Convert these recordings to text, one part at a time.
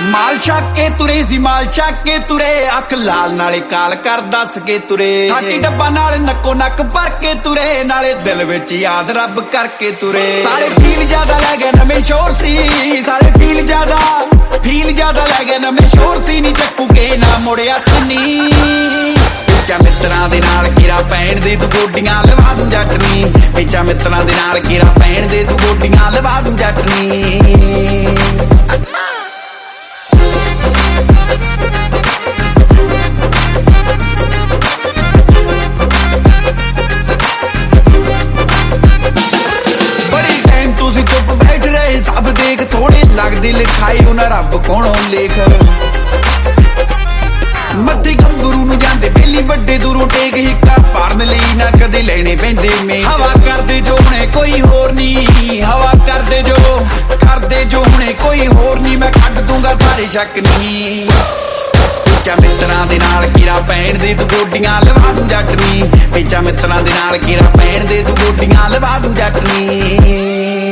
माल छक के तुरे सी माल छक के तुरे अख लाल नाले काल कर दस के तुरे खाटी डब्बा नाल नक्को नक भर के तुरे नाले दिल विच याद रब करके तुरे सारे फील ज्यादा लै गए नवे शोर सी सारे फील ज्यादा लै गए नवे शोर सी नी चक्कूगे ना मुड़िया चन्नी पिचा मित्रां दे नाल कीरा पैण दे तू गोडियां लवा दूं जटनी पिचा मित्रां दे नाल कीरा पैण दे तू गोडियां लवा दूं जटनी सब देख थोड़े लगदे लिखाई उन्हां रब कोलों लेख मत्थे गंभरू नूं जांदे बेली वड्डे दूरों टेक हिक्का पारन लई ना कदे लेने पैंदे में हवा करदे जो हुणे कोई होर नी हवा करदे जो हुणे कोई होर नी मैं कढ दूंगा सारे शक नी पिचा मित्रां दे नाल कीरा पैण दे तू गोडियां लवा दूं जटनी पिचा मित्रां दे नाल कीरा पैण दे तू गोडियां लवा दूं जटनी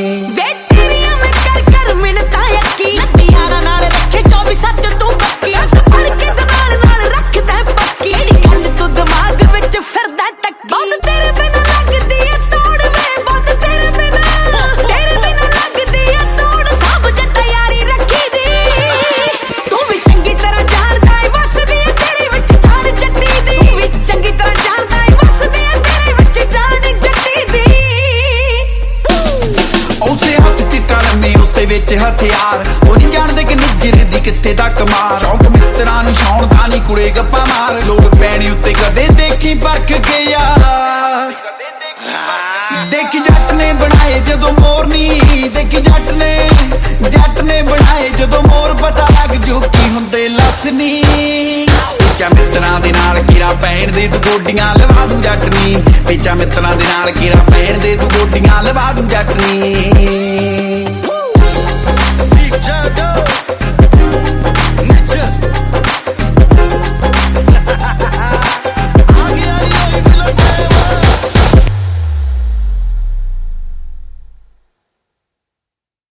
विच हथियार ओ नहीं जानदे कि निजरे दी कित्थे तक मार शौक मित्रां नूं छाउण दा नी कुड़े गप्पा मार लोग पैणी उत्ते कदे देखी परख के यार देखी जट ने बनाए जदों मोर नी देखी जट ने बनाए जदों मोर पता लग जो की हुंदे लथ नी पिचा मित्रां दे नाल कीरा पैण दे तू गोडियां लवा दूं जटनी पिचा मित्रां दे नाल कीरा पैण दे तू गोडियां लवा दूं जटनी